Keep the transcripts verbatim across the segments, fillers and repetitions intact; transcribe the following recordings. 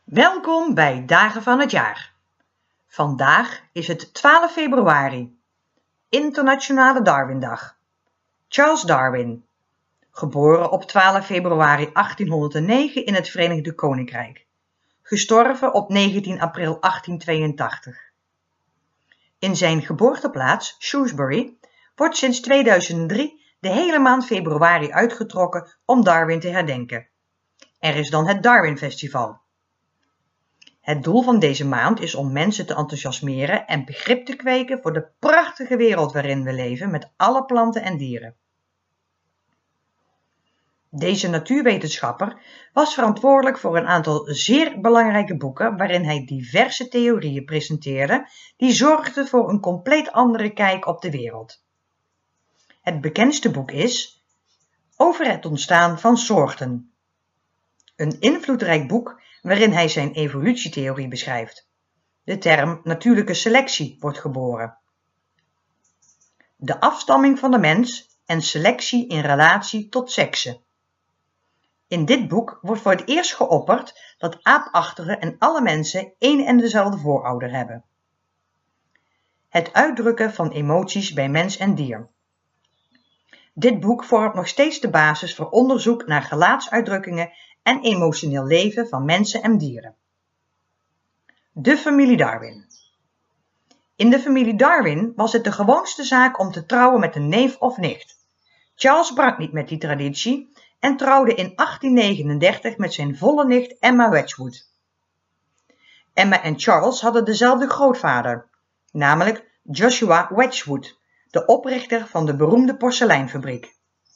Welkom bij Dagen van het Jaar. Vandaag is het twaalf februari, Internationale Darwindag. Charles Darwin, geboren op twaalf februari achttienhonderdnegen in het Verenigd Koninkrijk, gestorven op negentien april achttientweeëntachtig. In zijn geboorteplaats, Shrewsbury, wordt sinds tweeduizend drie de hele maand februari uitgetrokken om Darwin te herdenken. Er is dan het Darwin Festival. Het doel van deze maand is om mensen te enthousiasmeren en begrip te kweken voor de prachtige wereld waarin we leven met alle planten en dieren. Deze natuurwetenschapper was verantwoordelijk voor een aantal zeer belangrijke boeken waarin hij diverse theorieën presenteerde die zorgden voor een compleet andere kijk op de wereld. Het bekendste boek is Over het ontstaan van soorten. Een invloedrijk boek waarin hij zijn evolutietheorie beschrijft. De term natuurlijke selectie wordt geboren. De afstamming van de mens en selectie in relatie tot seksen. In dit boek wordt voor het eerst geopperd dat aapachtigen en alle mensen één en dezelfde voorouder hebben. Het uitdrukken van emoties bij mens en dier. Dit boek vormt nog steeds de basis voor onderzoek naar gelaatsuitdrukkingen en emotioneel leven van mensen en dieren. De familie Darwin. In de familie Darwin was het de gewoonste zaak om te trouwen met een neef of nicht. Charles brak niet met die traditie en trouwde in achttien negenendertig met zijn volle nicht Emma Wedgwood. Emma en Charles hadden dezelfde grootvader, namelijk Joshua Wedgwood, de oprichter van de beroemde porseleinfabriek.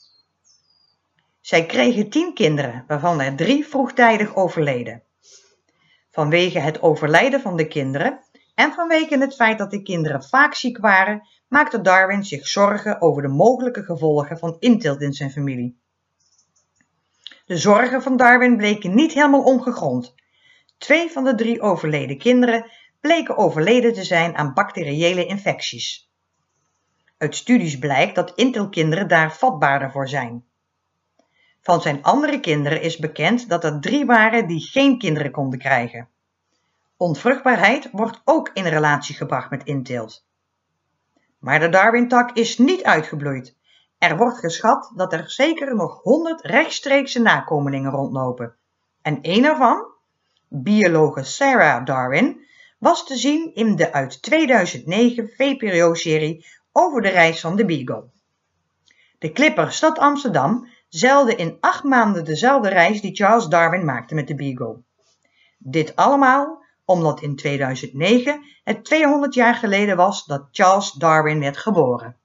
Zij kregen tien kinderen, waarvan er drie vroegtijdig overleden. Vanwege het overlijden van de kinderen en vanwege het feit dat de kinderen vaak ziek waren, maakte Darwin zich zorgen over de mogelijke gevolgen van inteelt in zijn familie. De zorgen van Darwin bleken niet helemaal ongegrond. Twee van de drie overleden kinderen bleken overleden te zijn aan bacteriële infecties. Uit studies blijkt dat inteelkinderen daar vatbaarder voor zijn. Van zijn andere kinderen is bekend dat er drie waren die geen kinderen konden krijgen. Onvruchtbaarheid wordt ook in relatie gebracht met inteelt. Maar de Darwin-tak is niet uitgebloeid. Er wordt geschat dat er zeker nog honderd rechtstreekse nakomelingen rondlopen. En een ervan, biologe Sarah Darwin, was te zien in de uit tweeduizend negen V P R O-serie over de reis van de Beagle. De clipper Stad Amsterdam zeilde in acht maanden dezelfde reis die Charles Darwin maakte met de Beagle. Dit allemaal omdat in tweeduizend negen het tweehonderd jaar geleden was dat Charles Darwin werd geboren.